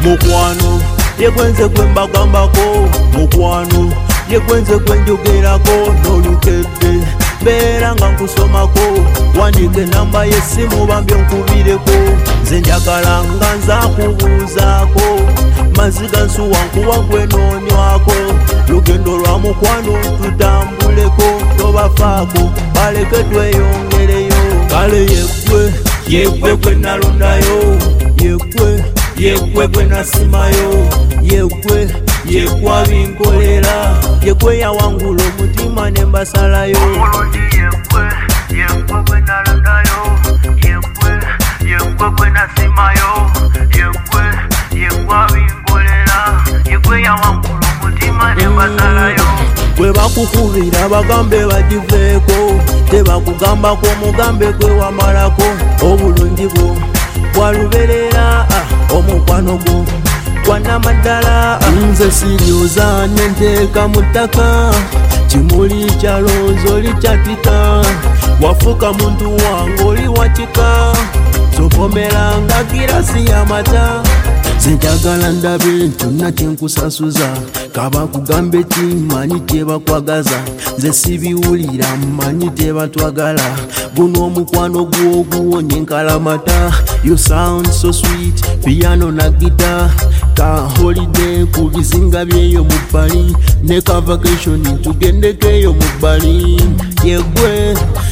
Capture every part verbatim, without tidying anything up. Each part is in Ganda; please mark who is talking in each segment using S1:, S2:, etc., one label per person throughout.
S1: mukwano yekwenze kwembagambako mukwano yekwenze kwenjogerako nolukedde beera nga nkusomako wandike namba yesimu bambye nkubireko nze njagala nga nzakubuuzaako maziga nsuwa nkuwa gwenonywako lugendo lwa mukwano tutambuleko tobafaako baleke tweyongereyo kale yekwe yekwe gwe nalondayo yekwe yekwe gwe nasimayo yekwe yekwe abinkolera yekwe yawangula omutima ne mbasalayo
S2: yekwe yekwe gwe nalondayo yekwe yekwe gwe nasimayo yekwe yekwe abinkolera yekwe yawangula omutima ne mbasalayo
S1: bwe bakukubira bagambe bagiveeko tebakugambako mugambe gwe wamalako obulungi bwo bwaluberera omukwano gwo gwanamaddala nze siryoza nenteeka mu ttaka kimuli kyalonzo oli kyatika wafuuka muntu wange oli wakika sovomera nga girasi y'amata zenjagala ndabe ntonna kyenkusasuza kaba kugambe ki manyi tebakwagaza nze sibiwulira manyi tebatwagala guno omukwano gwo guwonye nkalamata you sound so sweet piano na gita ka holiday ku bizinga byeyo mu bbali ne ka vacation tugendekeyo mu bbali yegwe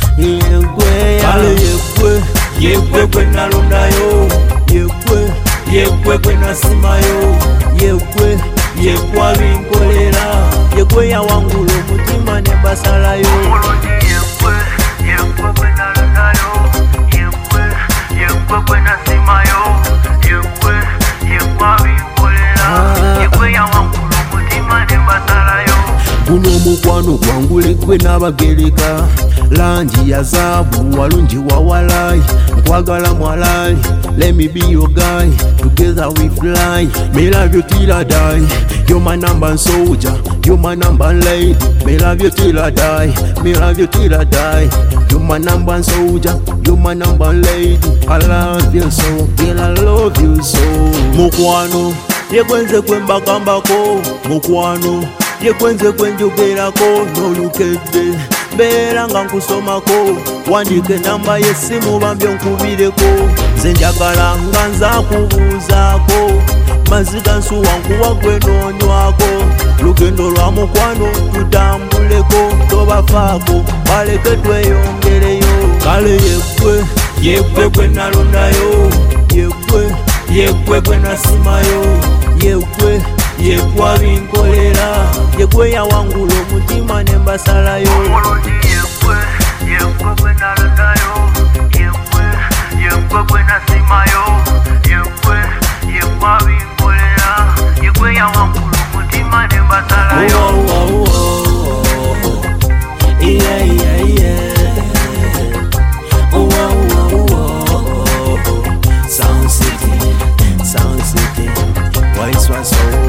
S1: yegwe kale yegwe yegwe gwe nalondayo yegwe yekwe gwe nasimayo yekwe yekwe abinkolera yekwe yawangula omutima ne mbasalayo
S2: yekwe yekwe gwe nalondayo yekwe yekwe gwe nasimayo yekwe yekwe abinkolera yekwe yawangula omutima ne mbasalayo
S1: guno omukwano gwangule gwe n'abagereka langi ya zaabu walungi wawalayi nkwagala mwalayi let me be your guy together we fly me love you till I die you're my number one soldier you're my number one lady me love you till I die me love you till I die you're my number one soldier you're my number one lady I love you so girl I love you so mukwano yekwenze kwembagambako mukwano yekwenze kwenjogerako nolukedde beera nga nkusomako wandike namba yesimu bambye nkubireko nze njagala nga nzakubuuzaako maziga nsuwa nkuwa gwenonywako lugendo lwa mukwano tutambuleko tobafaako baleke tweyongereyo kale yekwe yekwe gwe nalondayo yekwe yekwe gwe nasimayo yekwe yekwe abinkolera yekwe yawangula omutima ne mbasalayo
S2: yekwe yekwe gwe nalondayo yekwe yekwe gwe nasimayo yekwe yekwe abinkolera yekwe yawangula omutima ne mbasalayo
S1: yeah yeah yeah oh oh oh Sound City Sound City Voice was so